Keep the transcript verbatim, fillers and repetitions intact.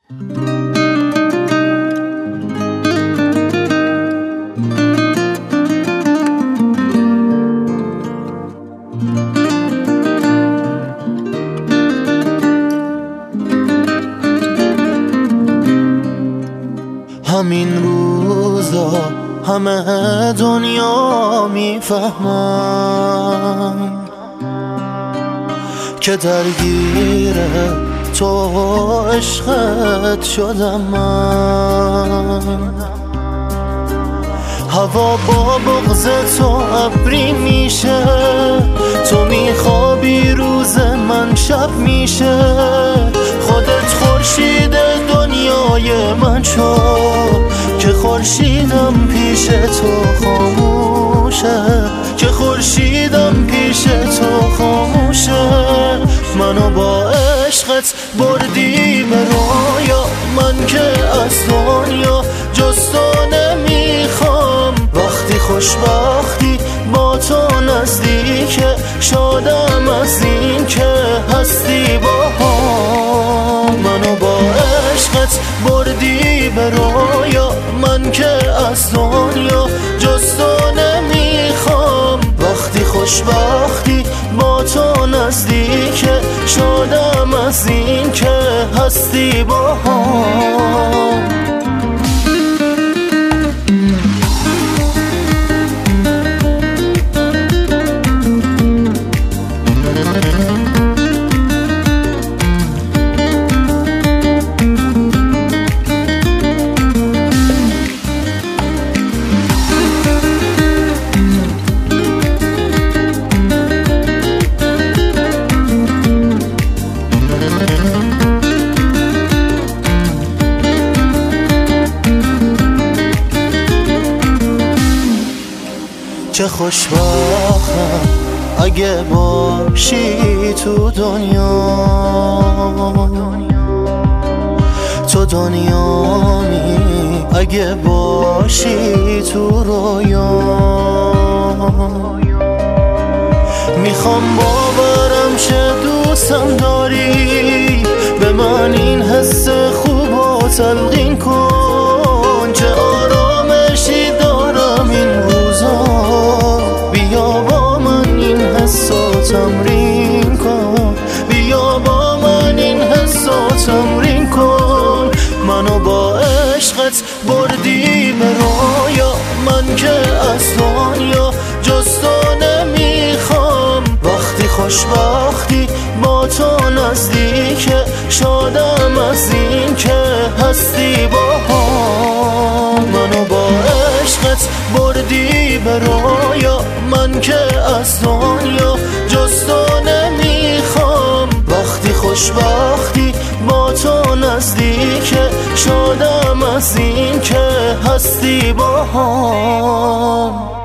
همین روزا همه دنیا میفهمن که درگیر تو عشقت شدم من. هوا با بغض تو ابری میشه، تو میخوابی روز من شب میشه. خودت خورشید دنیای من شو که خورشیدم پیش تو خاموشه، که خورشیدم پیش تو خاموشه. منو با عشقت بردی به رویا، من که از دنیا جز تو نمیخوام. وقتی خوشبختی با تو نزدیکه، شادم از این که هستی با هم. منو با عشقت بردی به رویا، من که از دنیا جز تو نمیخوام. وقتی خوشبختی با تو نزدیکه، شادم از این که هستی با هم. چه خوشبختم اگه باشی تو دنیا، تو دنیامی اگه باشی تو رویا. میخوام باورم شه دوستم داری، به من این حس خوب و تلقین کن. چه آرامشی دارم این روزا، بیا با من این حس رو تمرین کن. بیا با من این حس رو تمرین کن. منو با عشقت بردی به رویا، من که از دنیا جز تو نمیخوام. وقتی خوشبختی با تو نزدیکه، شادم از این که هستی با هم. منو با عشقت بردی به رویا، من که از دنیا جز تو نمیخوام. وقتی خوشبختی با تو نزدیکه، شادم از این که هستی با هم.